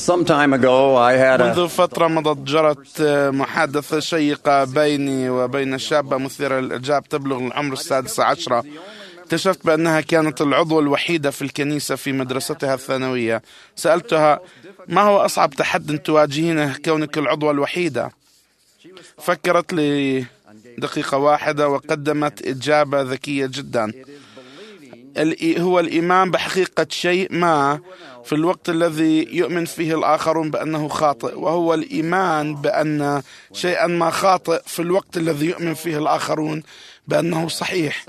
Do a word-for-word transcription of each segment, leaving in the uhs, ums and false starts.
Some time ago, I had منذ a فترة مضت جرت محادثة شيقة بيني وبين شابة مثيرة للإعجاب تبلغ العمر السادسة عشرة. اكتشفت بأنها كانت العضوة الوحيدة في الكنيسة في مدرستها الثانوية. سألتها: ما هو أصعب تحدي تواجهينه كونك العضوة الوحيدة؟ فكرت لي دقيقة واحدة وقدمت إجابة ذكية جدا: هو الإيمان بحقيقة شيء ما في الوقت الذي يؤمن فيه الآخرون بأنه خاطئ، وهو الإيمان بأن شيئا ما خاطئ في الوقت الذي يؤمن فيه الآخرون بأنه صحيح.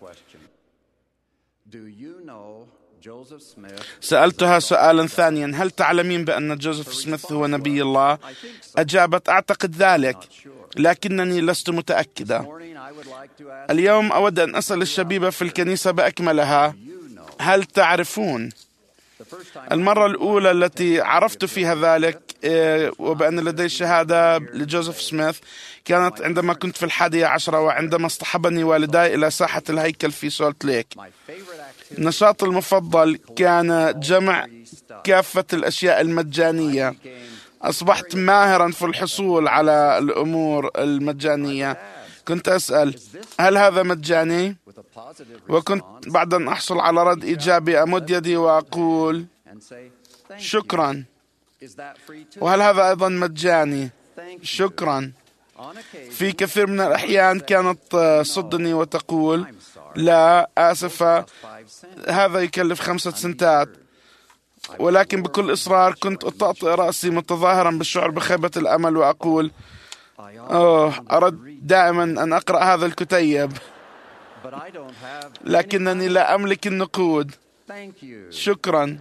سألتها سؤالا ثانيا: هل تعلمين بأن جوزيف سميث هو نبي الله؟ أجابت: أعتقد ذلك، لكنني لست متأكدة. اليوم أود أن أسأل الشبيبة في الكنيسة بأكملها: هل تعرفون؟ المرة الأولى التي عرفت فيها ذلك وبأن لدي شهادة لجوزيف سميث كانت عندما كنت في الحادية عشرة، وعندما اصطحبني والداي إلى ساحة الهيكل في سولت ليك. نشاطي المفضل كان جمع كافة الأشياء المجانية. أصبحت ماهرا في الحصول على الأمور المجانية. كنت أسأل: هل هذا مجاني؟ وكنت بعد أن أحصل على رد إيجابي أمد يدي وأقول: شكرا. وهل هذا أيضا مجاني؟ شكرا. في كثير من الأحيان كانت تصدني وتقول: لا، آسفة، هذا يكلف خمسة سنتات. ولكن بكل إصرار كنت أطأطئ رأسي متظاهرا بالشعور بخيبة الأمل وأقول: أوه، أرد دائما أن أقرأ هذا الكتيب، لكنني لا أملك النقود. شكرا.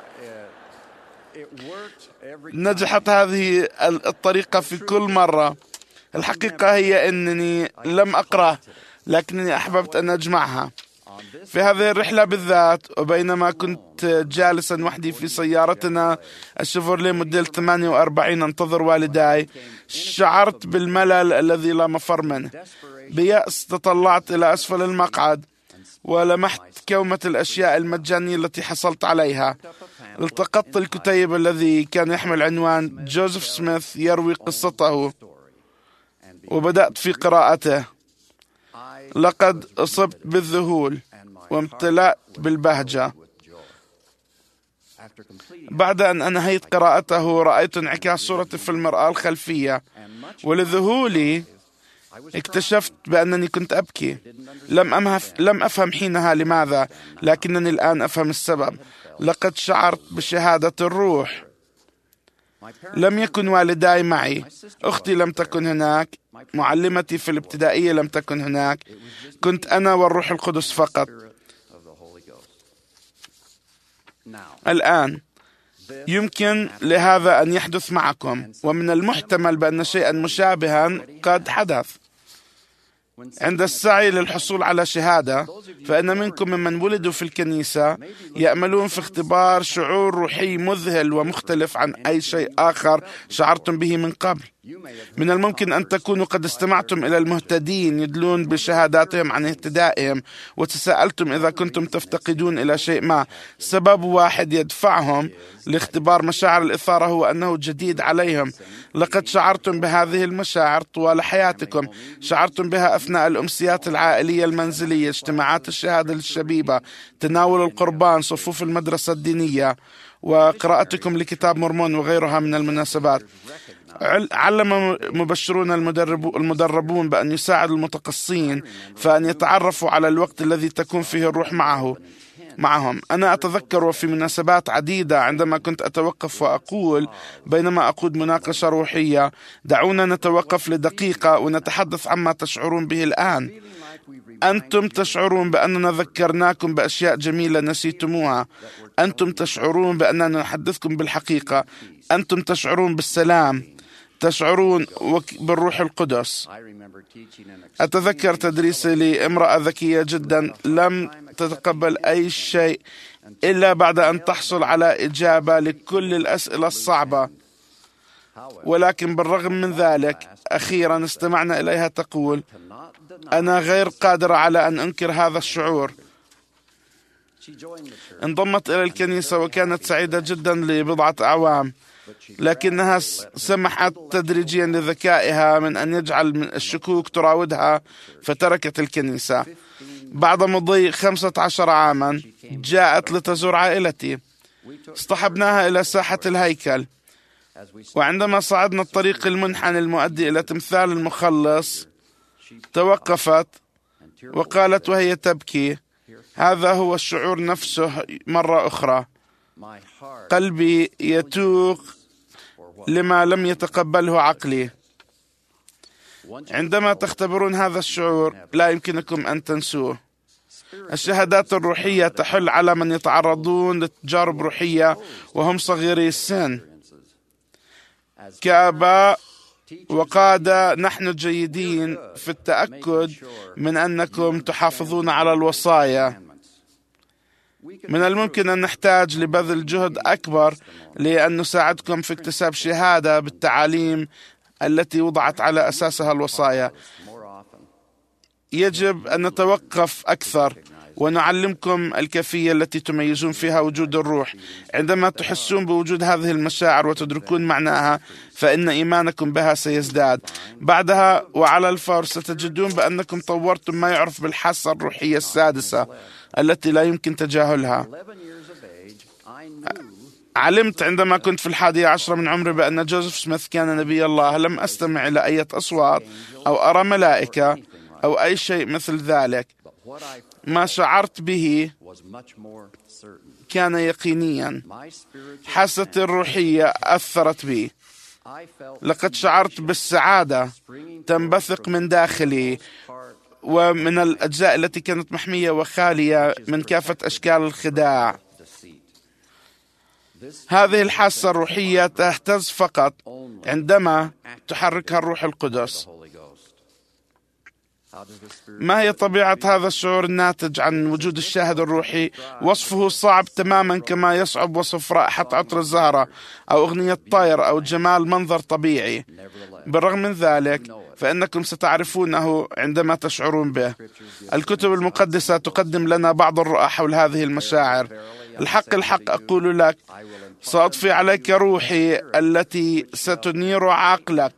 نجحت هذه الطريقة في كل مرة. الحقيقة هي أنني لم أقرأ، لكنني أحببت أن أجمعها. في هذه الرحلة بالذات، وبينما كنت جالسا وحدي في سيارتنا الشيفروليه موديل ثمانية وأربعين أنتظر والداي، شعرت بالملل الذي لا مفر منه. بيأس تطلعت إلى أسفل المقعد ولمحت كومة الأشياء المجانية التي حصلت عليها. التقطت الكتيب الذي كان يحمل عنوان جوزيف سميث يروي قصته، وبدأت في قراءته. لقد أصبت بالذهول وامتلأت بالبهجة. بعد أن أنهيت قراءته رأيت انعكاس صورتي في المرآة الخلفية، ولذهولي اكتشفت بأنني كنت أبكي. لم أمهف لم أفهم حينها لماذا، لكنني الآن أفهم السبب. لقد شعرت بشهادة الروح. لم يكن والداي معي، أختي لم تكن هناك، معلمتي في الابتدائية لم تكن هناك. كنت أنا والروح القدس فقط. الآن يمكن لهذا أن يحدث معكم، ومن المحتمل بأن شيئا مشابها قد حدث. عند السعي للحصول على شهادة، فإن منكم ممن ولدوا في الكنيسة يأملون في اختبار شعور روحي مذهل ومختلف عن أي شيء آخر شعرتم به من قبل. من الممكن أن تكونوا قد استمعتم إلى المهتدين يدلون بشهاداتهم عن اهتدائهم، وتساءلتم إذا كنتم تفتقدون إلى شيء ما. سبب واحد يدفعهم لاختبار مشاعر الإثارة هو أنه جديد عليهم. لقد شعرتم بهذه المشاعر طوال حياتكم. شعرتم بها أثناء الأمسيات العائلية المنزلية، اجتماعات الشهادة للشبيبة، تناول القربان، صفوف المدرسة الدينية، وقراءتكم لكتاب مرمون وغيرها من المناسبات. علم مبشرون المدربون بأن يساعدوا المتقصين فأن يتعرفوا على الوقت الذي تكون فيه الروح معه معهم. أنا أتذكر وفي مناسبات عديدة عندما كنت أتوقف وأقول بينما أقود مناقشة روحية: دعونا نتوقف لدقيقة ونتحدث عما تشعرون به الآن. أنتم تشعرون بأننا ذكرناكم بأشياء جميلة نسيتموها. أنتم تشعرون بأننا نحدثكم بالحقيقة. أنتم تشعرون بالسلام، تشعرون بالروح القدس. أتذكر تدريسي لامرأة ذكية جدا لم تتقبل أي شيء إلا بعد أن تحصل على إجابة لكل الأسئلة الصعبة، ولكن بالرغم من ذلك أخيرا استمعنا إليها تقول: أنا غير قادرة على أن أنكر هذا الشعور. انضمت إلى الكنيسة وكانت سعيدة جدا لبضعة أعوام، لكنها سمحت تدريجيا لذكائها من أن يجعل من الشكوك تراودها، فتركت الكنيسة. بعد مضي خمسة عشر عاما جاءت لتزور عائلتي. اصطحبناها إلى ساحة الهيكل، وعندما صعدنا الطريق المنحنى المؤدي إلى تمثال المخلص توقفت وقالت وهي تبكي: هذا هو الشعور نفسه مرة أخرى. قلبي يتوق لما لم يتقبله عقلي. عندما تختبرون هذا الشعور لا يمكنكم أن تنسوه. الشهادات الروحية تحل على من يتعرضون لتجارب روحية وهم صغيري السن. كآباء وقادة نحن جيدين في التأكد من أنكم تحافظون على الوصايا. من الممكن أن نحتاج لبذل جهد أكبر لأن نساعدكم في اكتساب شهادة بالتعاليم التي وضعت على أساسها الوصايا. يجب أن نتوقف أكثر ونعلمكم الكيفية التي تميزون فيها وجود الروح. عندما تحسون بوجود هذه المشاعر وتدركون معناها فإن إيمانكم بها سيزداد. بعدها وعلى الفور ستجدون بأنكم طورتم ما يعرف بالحاسة الروحية السادسة التي لا يمكن تجاهلها. علمت عندما كنت في الحادية عشرة من عمري بأن جوزيف سميث كان نبي الله. لم أستمع إلى أي أصوات أو أرى ملائكة أو أي شيء مثل ذلك. ما شعرت به كان يقينيا. حاستي الروحية أثرت بي. لقد شعرت بالسعادة تنبثق من داخلي ومن الأجزاء التي كانت محمية وخالية من كافة أشكال الخداع. هذه الحاسة الروحية تهتز فقط عندما تحركها الروح القدس. ما هي طبيعة هذا الشعور الناتج عن وجود الشاهد الروحي؟ وصفه صعب تماما كما يصعب وصف رائحة عطر الزهرة أو أغنية طير أو جمال منظر طبيعي. بالرغم من ذلك فإنكم ستعرفونه عندما تشعرون به. الكتب المقدسة تقدم لنا بعض الرؤى حول هذه المشاعر. الحق الحق أقول لك سأضفي عليك روحي التي ستنير عقلك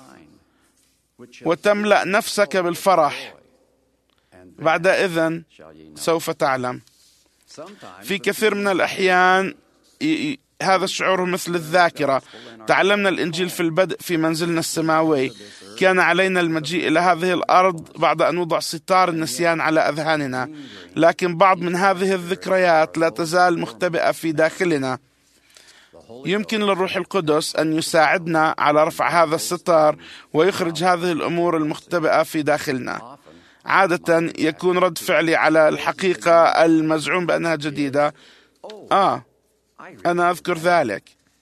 وتملأ نفسك بالفرح. بعد إذن سوف تعلم. في كثير من الأحيان هذا الشعور مثل الذاكرة. تعلمنا الإنجيل في البدء في منزلنا السماوي. كان علينا المجيء إلى هذه الأرض بعد أن وضع ستار النسيان على أذهاننا، لكن بعض من هذه الذكريات لا تزال مختبئة في داخلنا. يمكن للروح القدس أن يساعدنا على رفع هذا الستار ويخرج هذه الأمور المختبئة في داخلنا. عادة يكون رد فعلي على الحقيقة المزعوم بأنها جديدة: آه أنا أذكر ذلك.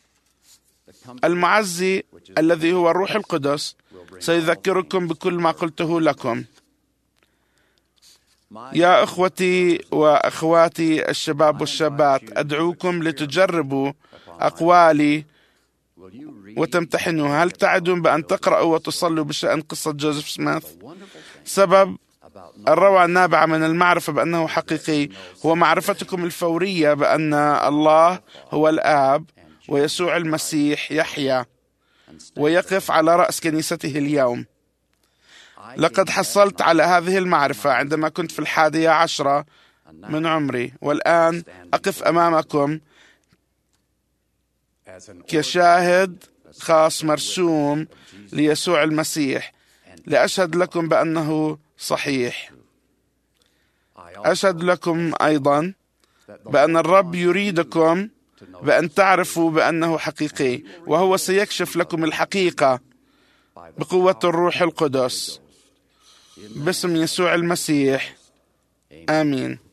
المعزي الذي هو الروح القدس سيذكركم بكل ما قلته لكم. يا أخوتي وأخواتي الشباب والشابات، أدعوكم لتجربوا أقوالي وتمتحنوا. هل تعدون بأن تقرأوا وتصلوا بشأن قصة جوزيف سميث؟ سبب الروعة النابعة من المعرفة بأنه حقيقي هو معرفتكم الفورية بأن الله هو الآب ويسوع المسيح يحيا ويقف على رأس كنيسته اليوم. لقد حصلت على هذه المعرفة عندما كنت في الحادية عشرة من عمري، والآن أقف أمامكم كشاهد خاص مرسوم ليسوع المسيح لأشهد لكم بأنه صحيح. أشهد لكم أيضا بأن الرب يريدكم بأن تعرفوا بأنه حقيقي، وهو سيكشف لكم الحقيقة بقوة الروح القدس باسم يسوع المسيح. آمين.